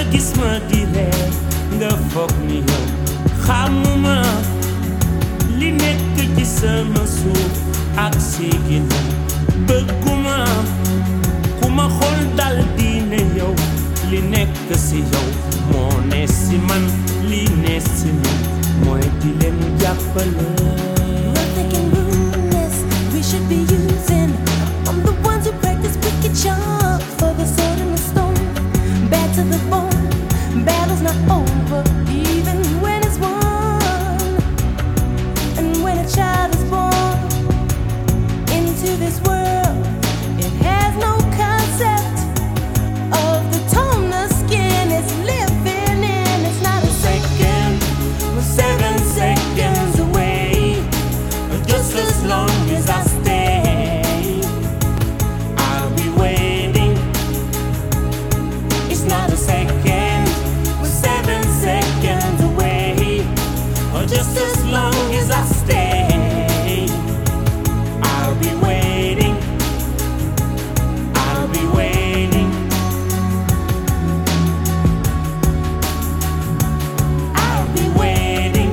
gis ma di reer nga foog ni yow xamuma li nekk ci sama suuf ak sigina bëgguma ku ma xool dal di ne yow li nekk si yow moo ne si man li ne si man mooy di leen jàppale. Nothing can ruin this. We should be using. I'm the ones who practice wicked charms for the sword and the stone. Bad to the bone. Battle's not over, even when it's won. And when a child is born into this world, it has no concept of the tone the skin is living in. It's not a second, we're 7 seconds away. Just as long as I stay, I'll be waiting. It's not a second, we're 7 seconds away. Just as long as I stay, I'll be waiting. I'll be waiting. I'll be waiting.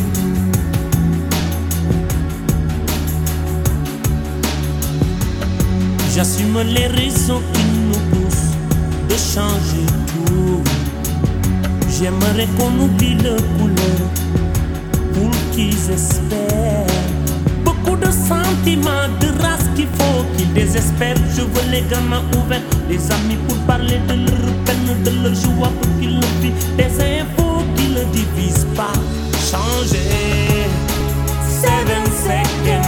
J'assume les raisons qui nous poussent de changer tout. J'aimerais qu'on oublie le couleur pour qu'ils espèrent. Beaucoup de sentiments, de race qu'il faut qu'ils désespèrent. Je veux les gamins ouverts, les amis pour parler de leur peine, de leur joie pour qu'ils le vivent. Des infos qui ne divisent pas. Changer 7 seconds.